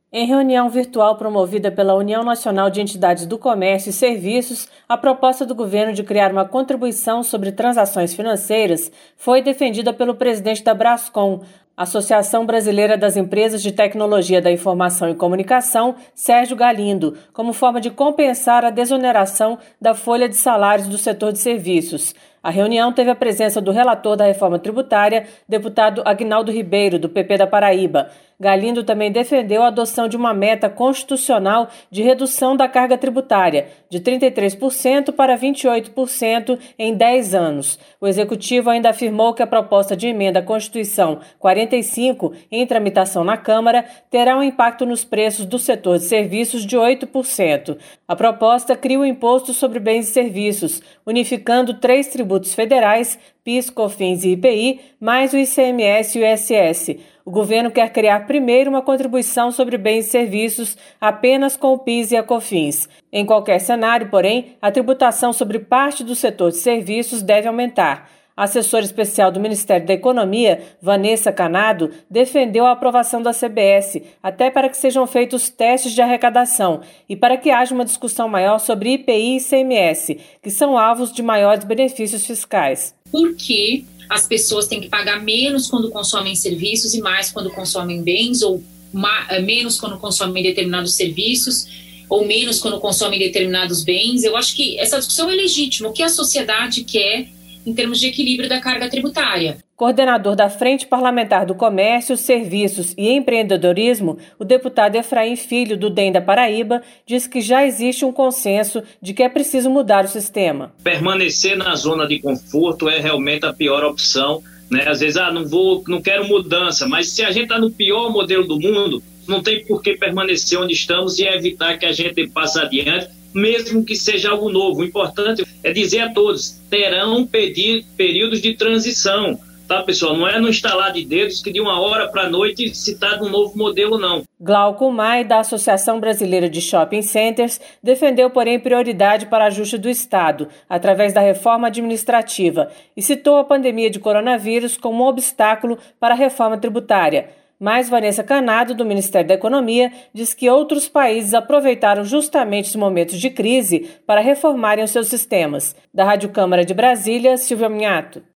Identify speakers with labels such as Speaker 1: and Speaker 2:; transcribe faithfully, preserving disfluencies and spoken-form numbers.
Speaker 1: Em reunião virtual promovida pela União Nacional de Entidades do Comércio e Serviços, a proposta do governo de criar uma contribuição sobre transações financeiras foi defendida pelo presidente da Brascom, Associação Brasileira das Empresas de Tecnologia da Informação e Comunicação, Sérgio Galindo, como forma de compensar a desoneração da folha de salários do setor de serviços. A reunião teve a presença do relator da reforma tributária, deputado Aguinaldo Ribeiro, do P P da Paraíba. Galindo também defendeu a adoção de uma meta constitucional de redução da carga tributária, de trinta e três por cento para vinte e oito por cento em dez anos. O executivo ainda afirmou que a proposta de emenda à Constituição quarenta e cinco, em tramitação na Câmara, terá um impacto nos preços do setor de serviços de oito por cento. A proposta cria o imposto sobre bens e serviços, unificando três tributos federais, PIS, COFINS e I P I, mais o I C M S e o I S S. O governo quer criar primeiro uma contribuição sobre bens e serviços apenas com o PIS e a COFINS. Em qualquer cenário, porém, a tributação sobre parte do setor de serviços deve aumentar. A assessora especial do Ministério da Economia, Vanessa Canado, defendeu a aprovação da C B S, até para que sejam feitos testes de arrecadação e para que haja uma discussão maior sobre I P I e I C M S, que são alvos de maiores benefícios fiscais.
Speaker 2: Por que as pessoas têm que pagar menos quando consomem serviços e mais quando consomem bens, ou menos quando consomem determinados serviços, ou menos quando consomem determinados bens? Eu acho que essa discussão é legítima. O que a sociedade quer em termos de equilíbrio da carga tributária?
Speaker 1: Coordenador da Frente Parlamentar do Comércio, Serviços e Empreendedorismo, o deputado Efraim Filho, do D E M da Paraíba, diz que já existe um consenso de que é preciso mudar o sistema.
Speaker 3: Permanecer na zona de conforto é realmente a pior opção, né? Às vezes, ah, não vou, não quero mudança, mas se a gente está no pior modelo do mundo, não tem por que permanecer onde estamos e evitar que a gente passe adiante, mesmo que seja algo novo. O importante é dizer a todos, terão pedir, períodos de transição. Tá, pessoal? Não é no estalar de dedos que de uma hora para a noite se está um novo modelo, não.
Speaker 1: Glauco Mai, da Associação Brasileira de Shopping Centers, defendeu, porém, prioridade para ajuste do Estado, através da reforma administrativa, e citou a pandemia de coronavírus como um obstáculo para a reforma tributária. Mas Vanessa Canado, do Ministério da Economia, diz que outros países aproveitaram justamente os momentos de crise para reformarem os seus sistemas. Da Rádio Câmara de Brasília, Silvia Minhato.